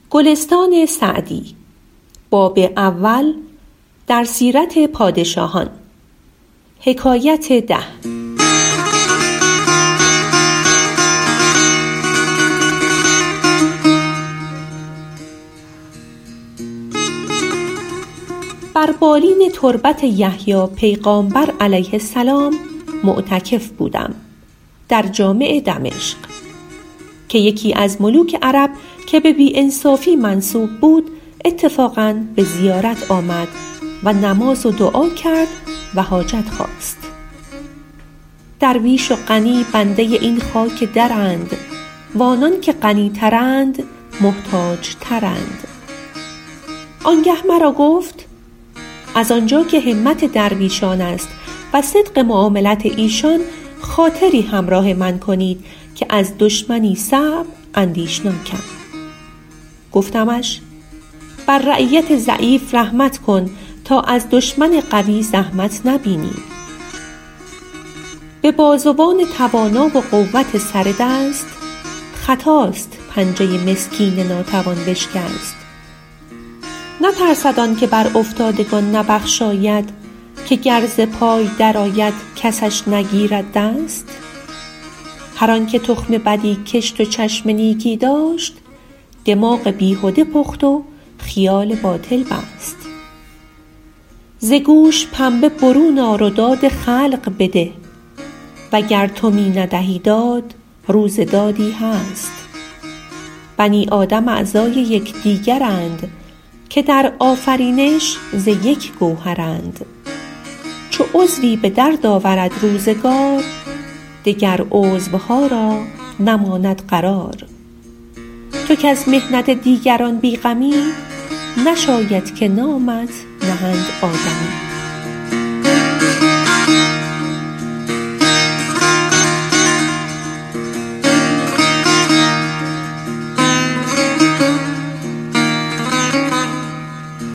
گلستان سعدی، باب اول، در سیرت پادشاهان. حکایت 10. بر بالین تربت یحیی پیغامبر علیه السلام معتکف بودم در جامع دمشق که یکی از ملوک عرب که به بی‌انصافی منسوب بود اتفاقاً به زیارت آمد و نماز و دعا کرد و حاجت خواست. درویش و غنی بنده این خاک درند و آنان که غنی ترند محتاج ترند. آنگه مرا گفت از آنجا که همت درویشان است و صدق معاملت ایشان، خاطری همراه من کنید که از دشمنی صعب اندیشناکم. گفتمش بر رعیت ضعیف رحمت کن تا از دشمن قوی زحمت نبینی. به بازوان توانا و قوت سر دست خطاست پنجه مسکین ناتوان بشکست. نترسد آن که بر افتادگان نبخشاید، که گر ز پای درآید کسش نگیرد دست. هر آن که تخم بدی کشت و چشم نیکی داشت، دماغ بیهوده پخت و خیال باطل بست. ز گوش پنبه برون آر و داد خلق بده، وگر تو می ندهی داد روز دادی هست. بنی آدم اعضای یکدیگرند، که در آفرینش ز یک گوهرند. چو عضوی به درد آورد روزگار، دگر عضوها را نماند قرار. تو که از محنت دیگران بیغمی، نشاید که نامت نهند آدمی.